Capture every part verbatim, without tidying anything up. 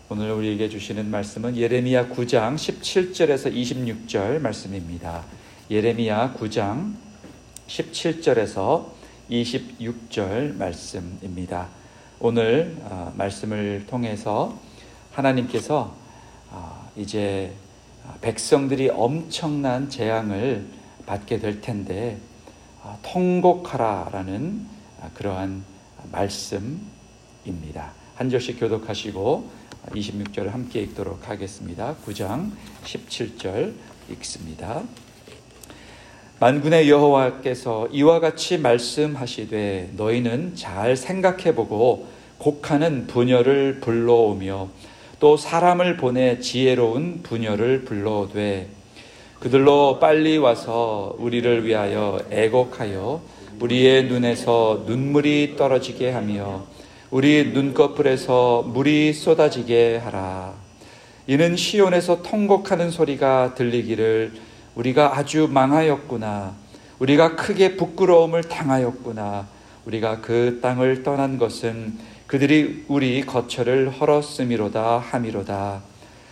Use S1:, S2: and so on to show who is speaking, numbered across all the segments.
S1: 오늘 우리에게 주시는 말씀은 예레미야 구 장 십칠 절에서 이십육 절 말씀입니다. 예레미야 구 장 십칠 절에서 이십육 절 말씀입니다. 오늘 말씀을 통해서 하나님께서 이제 백성들이 엄청난 재앙을 받게 될 텐데 통곡하라라는 그러한 말씀입니다. 한 절씩 교독하시고 이십육 절을 함께 읽도록 하겠습니다. 구 장 십칠 절 읽습니다. 만군의 여호와께서 이와 같이 말씀하시되 너희는 잘 생각해보고 곡하는 부녀를 불러오며 또 사람을 보내 지혜로운 부녀를 불러오되 그들로 빨리 와서 우리를 위하여 애곡하여 우리의 눈에서 눈물이 떨어지게 하며 우리 눈꺼풀에서 물이 쏟아지게 하라. 이는 시온에서 통곡하는 소리가 들리기를 우리가 아주 망하였구나. 우리가 크게 부끄러움을 당하였구나. 우리가 그 땅을 떠난 것은 그들이 우리 거처를 헐었음이로다 함이로다.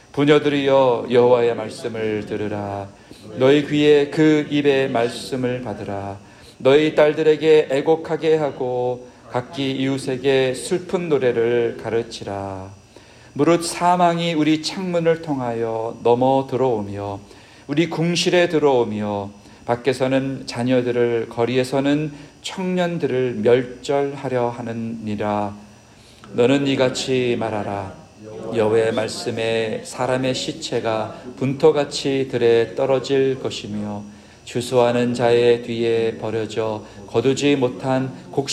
S1: 부녀들이여 여호와의 말씀을 들으라. 너희 귀에 그 입의 말씀을 받으라. 너희 딸들에게 애곡하게 하고 각기 이웃에게 슬픈 노래를 가르치라. 무릇 사망이 우리 창문을 통하여 넘어 들어오며 우리 궁실에 들어오며 밖에서는 자녀들을 거리에서는 청년들을 멸절하려 하느니라. 너는 이같이 말하라. 여호와의 말씀에 사람의 시체가 분토같이 들에 떨어질 것이며 주수하는 자의 뒤에 버려져 거두지 못한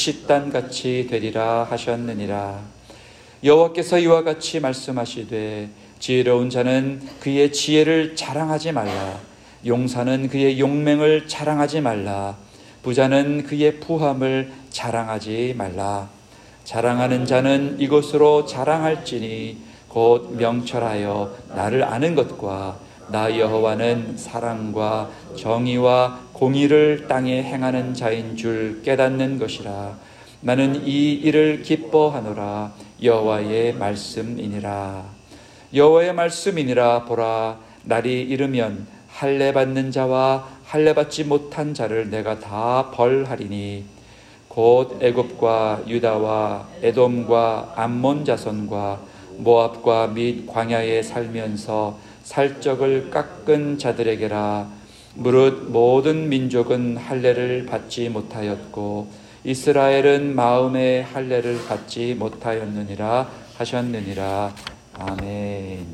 S1: 곡식단같이 되리라 하셨느니라. 여호와께서 이와 같이 말씀하시되 지혜로운 자는 그의 지혜를 자랑하지 말라. 용사는 그의 용맹을 자랑하지 말라. 부자는 그의 부함을 자랑하지 말라. 자랑하는 자는 이것으로 자랑할지니 곧 명철하여 나를 아는 것과 나 여호와는 사랑과 정의와 공의를 땅에 행하는 자인 줄 깨닫는 것이라. 나는 이 일을 기뻐하노라. 여호와의 말씀이니라. 여호와의 말씀이니라. 보라, 날이 이르면 할례 받는 자와 할례 받지 못한 자를 내가 다 벌하리니 곧 애굽과 유다와 에돔과 암몬 자손과 모압과 및 광야에 살면서 살적을 깎은 자들에게라. 무릇 모든 민족은 할례를 받지 못하였고 이스라엘은 마음의 할례를 받지 못하였느니라 하셨느니라. 아멘.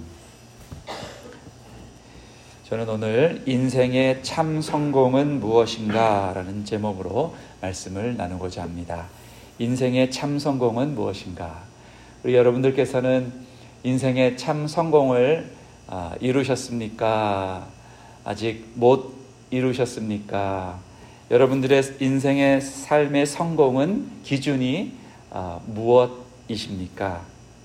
S1: 저는 오늘 인생의 참 성공은 무엇인가 라는 제목으로 말씀을 나누고자 합니다. 인생의 참 성공은 무엇인가? 우리 여러분들께서는 인생의 참 성공을 아, 이루셨습니까? 아직 못 이루셨습니까? 여러분들의 인생의 삶의 성공은 기준이 아, 무엇이십니까?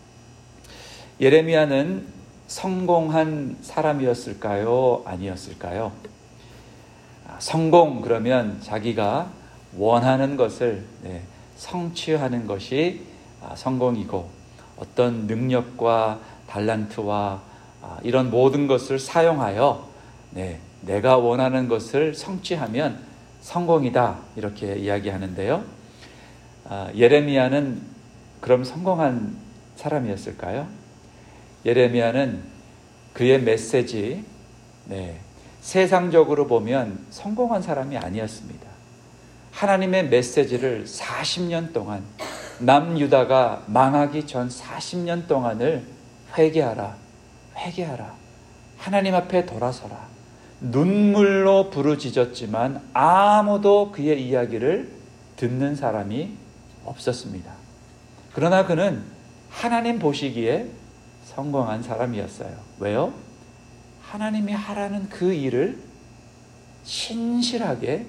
S1: 예레미야는 성공한 사람이었을까요? 아니었을까요? 아, 성공 그러면 자기가 원하는 것을 네, 성취하는 것이 아, 성공이고 어떤 능력과 달란트와 아, 이런 모든 것을 사용하여 네, 내가 원하는 것을 성취하면 성공이다 이렇게 이야기하는데요. 아, 예레미야는 그럼 성공한 사람이었을까요? 예레미야는 그의 메시지 네, 세상적으로 보면 성공한 사람이 아니었습니다. 하나님의 메시지를 사십 년 동안 남유다가 망하기 전 사십 년 동안을 회개하라 회개하라 하나님 앞에 돌아서라 눈물로 부르짖었지만 아무도 그의 이야기를 듣는 사람이 없었습니다. 그러나 그는 하나님 보시기에 성공한 사람이었어요. 왜요? 하나님이 하라는 그 일을 신실하게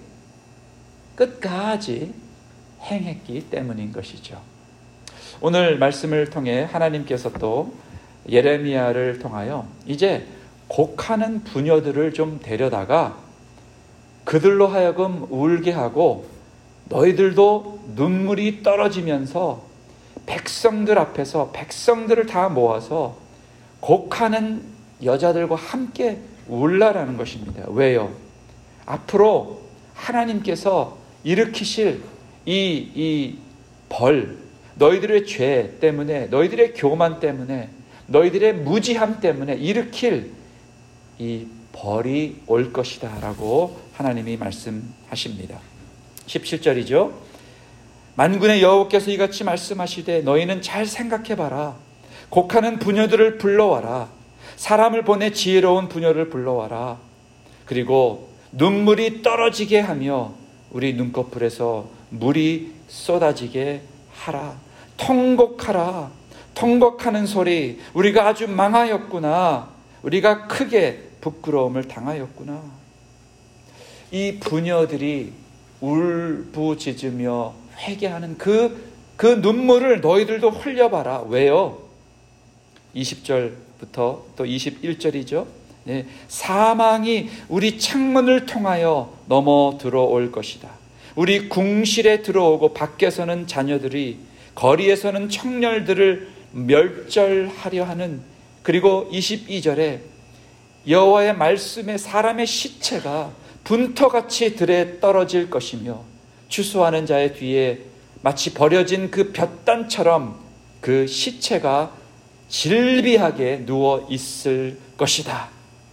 S1: 끝까지 행했기 때문인 것이죠. 오늘 말씀을 통해 하나님께서 또 예레미야를 통하여 이제 곡하는 부녀들을 좀 데려다가 그들로 하여금 울게 하고 너희들도 눈물이 떨어지면서 백성들 앞에서 백성들을 다 모아서 곡하는 여자들과 함께 울라라는 것입니다. 왜요? 앞으로 하나님께서 일으키실 이, 이 벌, 너희들의 죄 때문에, 너희들의 교만 때문에, 너희들의 무지함 때문에 일으킬 이 벌이 올 것이다 라고 하나님이 말씀하십니다. 십칠 절이죠. 만군의 여호와께서 이같이 말씀하시되 너희는 잘 생각해봐라. 곡하는 부녀들을 불러와라. 사람을 보내 지혜로운 부녀를 불러와라. 그리고 눈물이 떨어지게 하며 우리 눈꺼풀에서 물이 쏟아지게 하라. 통곡하라. 통곡하는 소리. 우리가 아주 망하였구나. 우리가 크게 부끄러움을 당하였구나. 이 부녀들이 울부짖으며 회개하는 그, 그 눈물을 너희들도 흘려봐라. 왜요? 이십 절부터 또 이십일 절이죠. 네, 사망이 우리 창문을 통하여 넘어 들어올 것이다. 우리 궁실에 들어오고 밖에서는 자녀들이, 거리에서는 청년들을 멸절하려 하는, 그리고 이십이 절에 여호와의 말씀에 사람의 시체가 분터같이 들에 떨어질 것이며 추수하는 자의 뒤에 마치 버려진 그 볕단처럼 그 시체가 질비하게 누워 있을 것이다.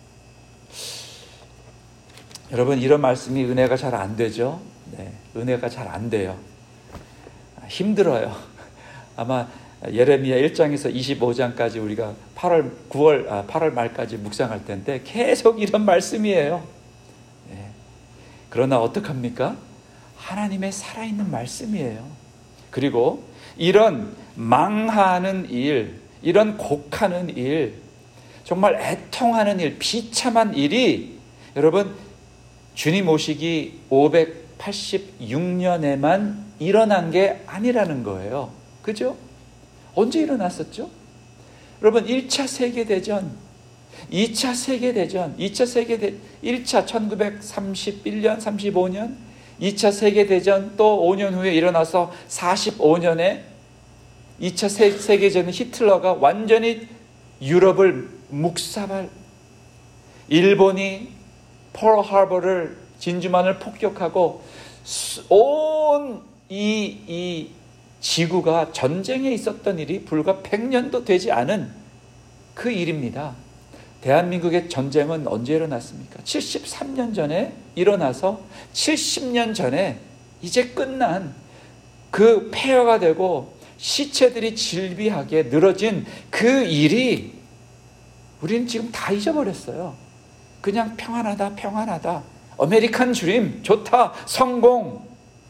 S1: 여러분, 이런 말씀이 은혜가 잘 안 되죠? 네, 은혜가 잘 안 돼요. 힘들어요. 아마 예레미야 일 장에서 이십오 장까지 우리가 팔월, 구월, 아, 팔월 말까지 묵상할 텐데 계속 이런 말씀이에요. 네. 그러나 어떡합니까? 하나님의 살아있는 말씀이에요. 그리고 이런 망하는 일, 이런 곡하는 일, 정말 애통하는 일, 비참한 일이 여러분 주님 오시기 오백팔십육 년에만 일어난 게 아니라는 거예요. 그죠? 언제 일어났었죠? 여러분 일 차 세계대전, 이 차 세계대전, 이 차 세계대, 일 차 천구백삼십일 년, 삼십오 년, 이 차 세계대전 또 오 년 후에 일어나서 사십오 년에 이 차 세계대전 히틀러가 완전히 유럽을 묵사발, 일본이 펄하버를, 진주만을 폭격하고 온 이, 이 지구가 전쟁에 있었던 일이 불과 백 년도 되지 않은 그 일입니다. 대한민국의 전쟁은 언제 일어났습니까? 칠십삼 년 전에 일어나서 칠십 년 전에 이제 끝난 그 폐허가 되고 시체들이 질비하게 늘어진 그 일이 우리는 지금 다 잊어버렸어요. 그냥 평안하다, 평안하다. 아메리칸 드림, 좋다, 성공.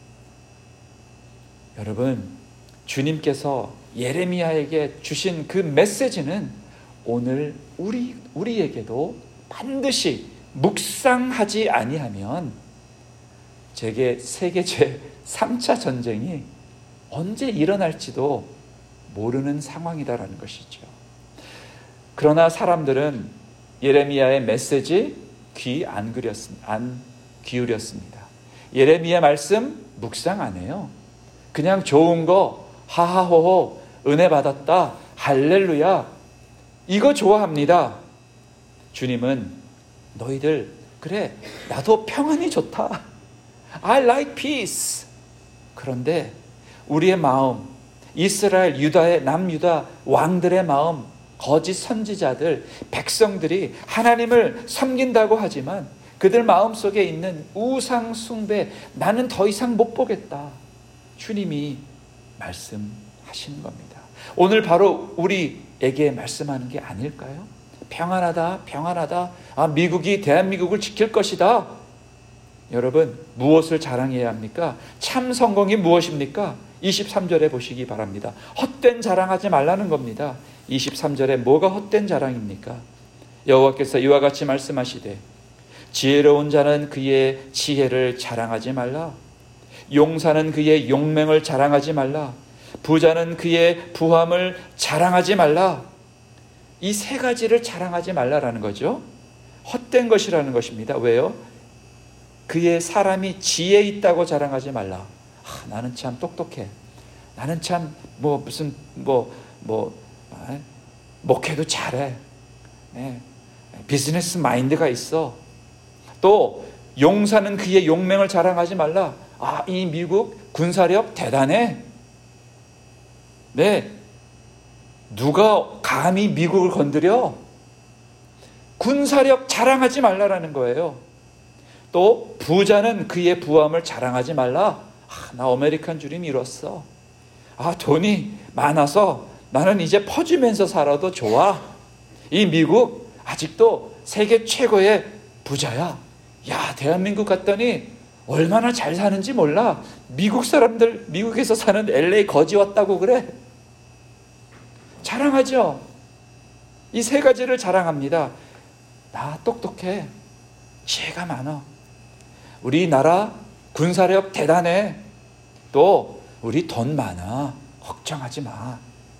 S1: 여러분, 주님께서 예레미야에게 주신 그 메시지는 오늘 우리, 우리에게도 반드시 묵상하지 아니하면 제게 세계 제삼 차 전쟁이 언제 일어날지도 모르는 상황이다라는 것이죠. 그러나 사람들은 예레미야의 메시지 귀 안 기울였습니다. 안 기울였습니다. 예레미야 말씀 묵상 안 해요. 그냥 좋은 거 하하호호 은혜 받았다 할렐루야 이거 좋아합니다. 주님은 너희들 그래 나도 평안이 좋다. I like peace. 그런데 우리의 마음, 이스라엘 유다의 남유다 왕들의 마음, 거짓 선지자들, 백성들이 하나님을 섬긴다고 하지만 그들 마음속에 있는 우상 숭배, 나는 더 이상 못 보겠다. 주님이 말씀하시는 겁니다. 오늘 바로 우리에게 말씀하는 게 아닐까요? 평안하다, 평안하다. 아, 미국이 대한민국을 지킬 것이다. 여러분, 무엇을 자랑해야 합니까? 참 성공이 무엇입니까? 이십삼 절에 보시기 바랍니다. 헛된 자랑하지 말라는 겁니다. 이십삼 절에 뭐가 헛된 자랑입니까? 여호와께서 이와 같이 말씀하시되 지혜로운 자는 그의 지혜를 자랑하지 말라. 용사는 그의 용맹을 자랑하지 말라. 부자는 그의 부함을 자랑하지 말라. 이 세 가지를 자랑하지 말라라는 거죠. 헛된 것이라는 것입니다. 왜요? 그의 사람이 지혜 있다고 자랑하지 말라. 아, 나는 참 똑똑해. 나는 참 뭐 무슨 뭐 뭐 목회도 잘해. 네. 비즈니스 마인드가 있어. 또 용사는 그의 용맹을 자랑하지 말라. 아, 이 미국 군사력 대단해. 네. 누가 감히 미국을 건드려? 군사력 자랑하지 말라라는 거예요. 또 부자는 그의 부함을 자랑하지 말라. 아, 나 아메리칸 드림 이뤘어. 아, 돈이 많아서 나는 이제 퍼주면서 살아도 좋아. 이 미국 아직도 세계 최고의 부자야. 야, 대한민국 갔더니 얼마나 잘 사는지 몰라. 미국 사람들, 미국에서 사는 엘에이 거지 왔다고 그래. 자랑하죠. 이 세 가지를 자랑합니다. 나 똑똑해. 지혜가 많아. 우리나라 군사력 대단해. 또 우리 돈 많아. 걱정하지 마.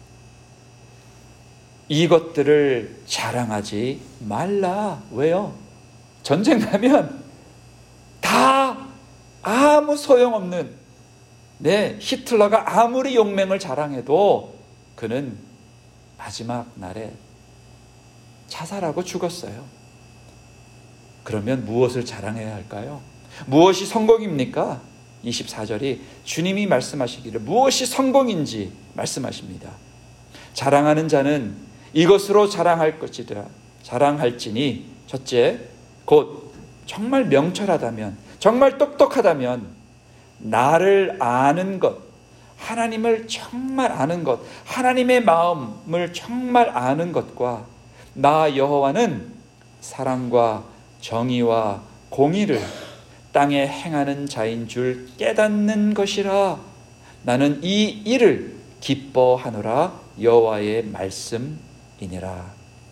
S1: 이것들을 자랑하지 말라. 왜요? 전쟁 나면 다 아무 소용없는, 네, 히틀러가 아무리 용맹을 자랑해도 그는 마지막 날에 자살하고 죽었어요. 그러면 무엇을 자랑해야 할까요? 무엇이 성공입니까? 이십사 절이 주님이 말씀하시기를 무엇이 성공인지 말씀하십니다. 자랑하는 자는 이것으로 자랑할 것이라. 자랑할지니 첫째, 곧 정말 명철하다면, 정말 똑똑하다면 나를 아는 것, 하나님을 정말 아는 것, 하나님의 마음을 정말 아는 것과 나 여호와는 사랑과 정의와 공의를 땅에 행하는 자인 줄 깨닫는 것이라. 나는 이 일을 기뻐하노라. 여호와의 말씀이니라.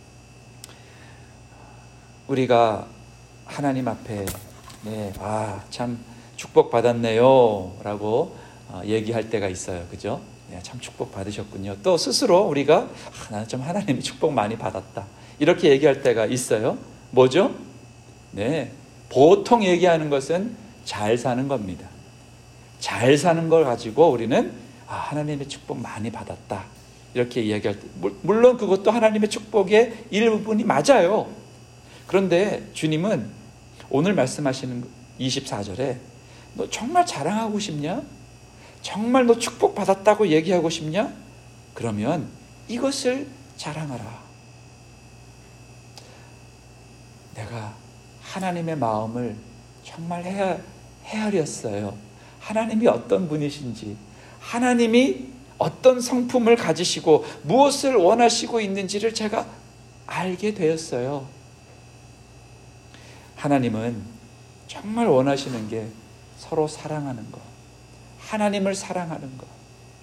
S1: 우리가 하나님 앞에 네, 아, 참 축복받았네요 라고 얘기할 때가 있어요. 그죠? 네, 참 축복 받으셨군요. 또 스스로 우리가 아, 나는 좀 하나님의 축복 많이 받았다 이렇게 얘기할 때가 있어요. 뭐죠? 네, 보통 얘기하는 것은 잘 사는 겁니다. 잘 사는 걸 가지고 우리는 아, 하나님의 축복 많이 받았다 이렇게 이야기할 때, 물론 그것도 하나님의 축복의 일부분이 맞아요. 그런데 주님은 오늘 말씀하시는 이십사 절에 너 정말 자랑하고 싶냐? 정말 너 축복받았다고 얘기하고 싶냐? 그러면 이것을 자랑하라. 내가 하나님의 마음을 정말 헤아, 헤아렸어요. 하나님이 어떤 분이신지, 하나님이 어떤 성품을 가지시고 무엇을 원하시고 있는지를 제가 알게 되었어요. 하나님은 정말 원하시는 게 서로 사랑하는 것, 하나님을 사랑하는 것,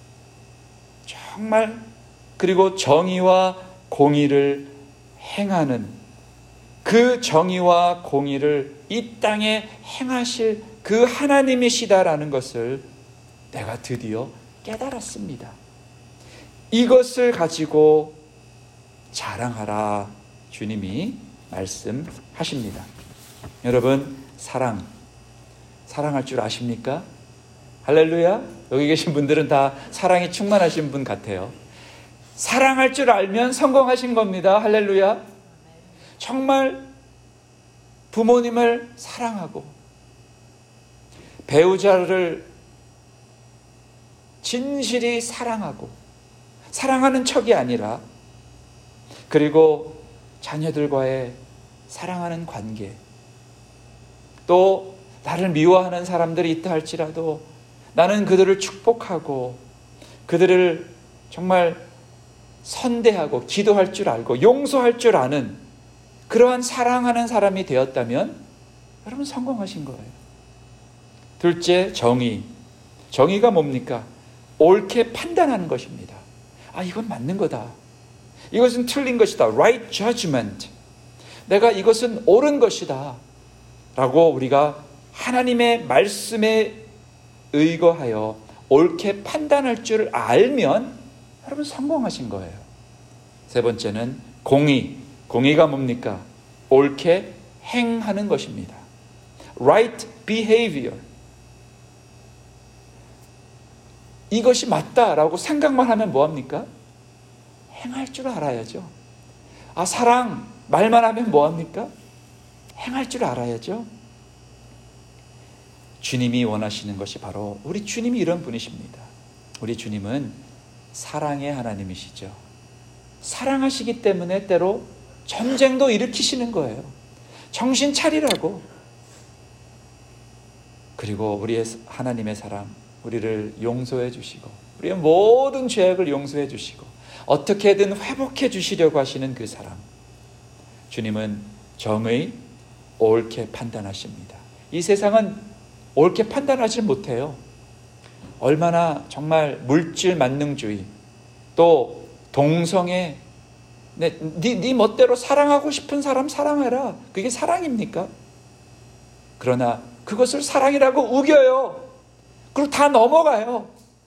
S1: 정말, 그리고 정의와 공의를 행하는, 그 정의와 공의를 이 땅에 행하실 그 하나님이시다라는 것을 내가 드디어 깨달았습니다. 이것을 가지고 자랑하라 주님이 말씀하십니다. 여러분, 사랑, 사랑할 줄 아십니까? 할렐루야. 여기 계신 분들은 다 사랑이 충만하신 분 같아요. 사랑할 줄 알면 성공하신 겁니다. 할렐루야. 정말 부모님을 사랑하고 배우자를 진실이 사랑하고, 사랑하는 척이 아니라, 그리고 자녀들과의 사랑하는 관계, 또 나를 미워하는 사람들이 있다 할지라도 나는 그들을 축복하고 그들을 정말 선대하고 기도할 줄 알고 용서할 줄 아는 그러한 사랑하는 사람이 되었다면 여러분 성공하신 거예요. 둘째, 정의. 정의가 뭡니까? 옳게 판단하는 것입니다. 아, 이건 맞는 거다. 이것은 틀린 것이다. Right judgment. 내가 이것은 옳은 것이다 라고 우리가 하나님의 말씀에 의거하여 옳게 판단할 줄 알면 여러분 성공하신 거예요. 세 번째는 공의. 공의가 뭡니까? 옳게 행하는 것입니다. Right behavior. 이것이 맞다라고 생각만 하면 뭐합니까? 행할 줄 알아야죠. 아, 사랑 말만 하면 뭐합니까? 행할 줄 알아야죠. 주님이 원하시는 것이 바로, 우리 주님이 이런 분이십니다. 우리 주님은 사랑의 하나님이시죠. 사랑하시기 때문에 때로 전쟁도 일으키시는 거예요. 정신 차리라고. 그리고 우리의 하나님의 사랑, 우리를 용서해 주시고 우리의 모든 죄악을 용서해 주시고 어떻게든 회복해 주시려고 하시는 그 사랑. 주님은 정의, 옳게 판단하십니다. 이 세상은 옳게 판단하지 못해요. 얼마나 정말 물질 만능주의, 또 동성애, 네, 네, 네 멋대로 사랑하고 싶은 사람 사랑해라. 그게 사랑입니까? 그러나 그것을 사랑이라고 우겨요. 그리고 다 넘어가요.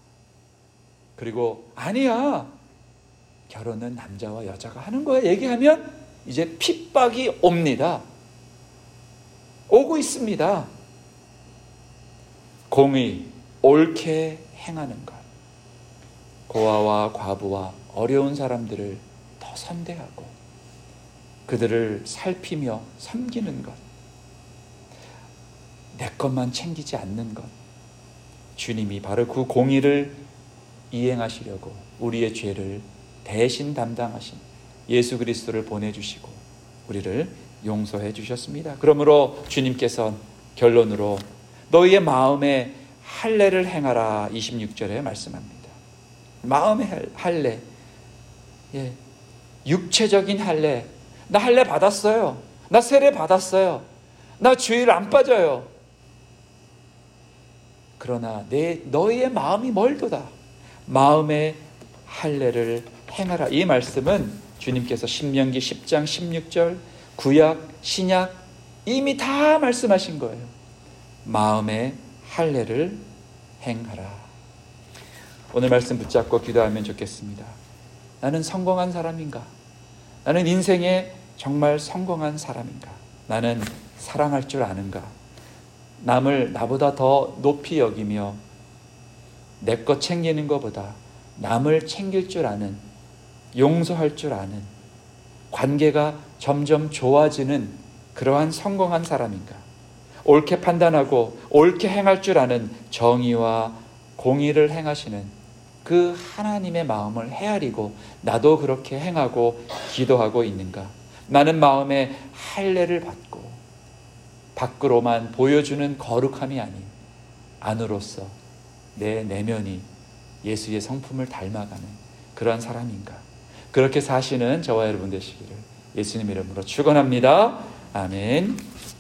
S1: 그리고 아니야, 결혼은 남자와 여자가 하는 거야 얘기하면 이제 핍박이 옵니다. 오고 있습니다. 공의, 옳게 행하는 것, 고아와 과부와 어려운 사람들을 더 선대하고 그들을 살피며 섬기는 것, 내 것만 챙기지 않는 것. 주님이 바로 그 공의를 이행하시려고 우리의 죄를 대신 담당하신 예수 그리스도를 보내주시고 우리를 용서해 주셨습니다. 그러므로 주님께서 결론으로 너희의 마음에 할례를 행하라 이십육 절에 말씀합니다. 마음의 할례, 예, 육체적인 할례. 나 할례 받았어요. 나 세례 받았어요. 나 주일 안 빠져요. 그러나 내 너희의 마음이 멀도다. 마음의 할례를 행하라. 이 말씀은 주님께서 신명기 십 장 십육 절, 구약, 신약 이미 다 말씀하신 거예요. 마음의 할례를 행하라. 오늘 말씀 붙잡고 기도하면 좋겠습니다. 나는 성공한 사람인가? 나는 인생에 정말 성공한 사람인가? 나는 사랑할 줄 아는가? 남을 나보다 더 높이 여기며 내 것 챙기는 것보다 남을 챙길 줄 아는, 용서할 줄 아는, 관계가 점점 좋아지는 그러한 성공한 사람인가? 옳게 판단하고 옳게 행할 줄 아는 정의와 공의를 행하시는 그 하나님의 마음을 헤아리고 나도 그렇게 행하고 기도하고 있는가? 나는 마음에 할례를 받고 밖으로만 보여주는 거룩함이 아닌 안으로서 내 내면이 예수의 성품을 닮아가는 그러한 사람인가? 그렇게 사시는 저와 여러분 되시기를 예수님 이름으로 축원합니다. 아멘.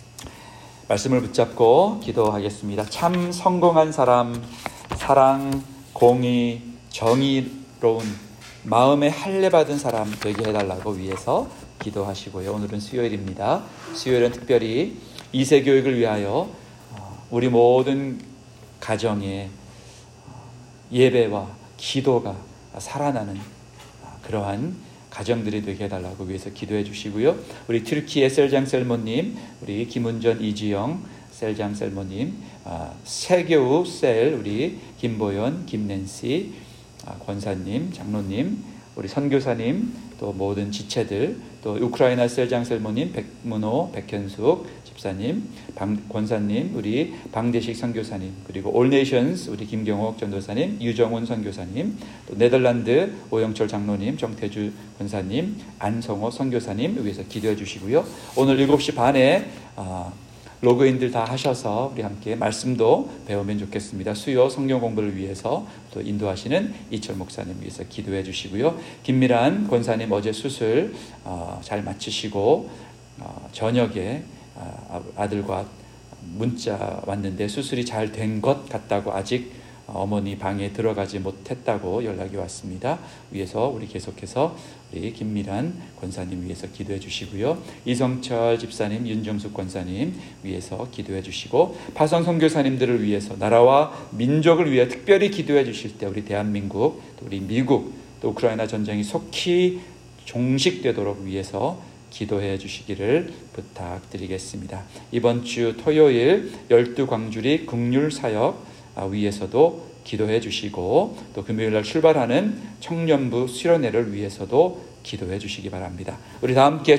S1: 말씀을 붙잡고 기도하겠습니다. 참 성공한 사람, 사랑, 공의, 정의로운 마음에 할례 받은 사람 되게 해달라고 위해서 기도하시고요. 오늘은 수요일입니다. 수요일은 특별히 이세 교육을 위하여 우리 모든 가정에 예배와 기도가 살아나는 그러한 가정들이 되게 해달라고 위해서 기도해 주시고요. 우리 튀르키예 셀장 셀모님, 우리 김은전 이지영 셀장 셀모님, 세교우 셀 우리 김보연, 김낸시 권사님, 장로님, 우리 선교사님, 또 모든 지체들, 또 우크라이나 셀장 셀모님, 백문호, 백현숙 집사님, 방, 권사님, 우리 방대식 선교사님, 그리고 올네이션스 우리 김경옥 전도사님, 유정훈 선교사님, 또 네덜란드 오영철 장로님, 정태주 권사님, 안성호 선교사님 위해서 기도해 주시고요. 오늘 일곱 시 반에 아, 로그인들 다 하셔서 우리 함께 말씀도 배우면 좋겠습니다. 수요 성경 공부를 위해서 또 인도하시는 이철 목사님 위해서 기도해 주시고요. 김미란 권사님 어제 수술 어, 잘 마치시고 어, 저녁에 어, 아들과 문자 왔는데 수술이 잘 된 것 같다고 아직 어머니 방에 들어가지 못했다고 연락이 왔습니다. 위해서 우리 계속해서 우리 김미란 권사님 위해서 기도해 주시고요. 이성철 집사님, 윤정숙 권사님 위해서 기도해 주시고 파선 선교사님들을 위해서 나라와 민족을 위해 특별히 기도해 주실 때 우리 대한민국, 또 우리 미국, 또 우크라이나 전쟁이 속히 종식되도록 위해서 기도해 주시기를 부탁드리겠습니다. 이번 주 토요일 열두 광주리 긍휼 사역 위해서도 기도해 주시고 또 금요일날 출발하는 청년부 수련회를 위해서도 기도해 주시기 바랍니다. 우리 다 함께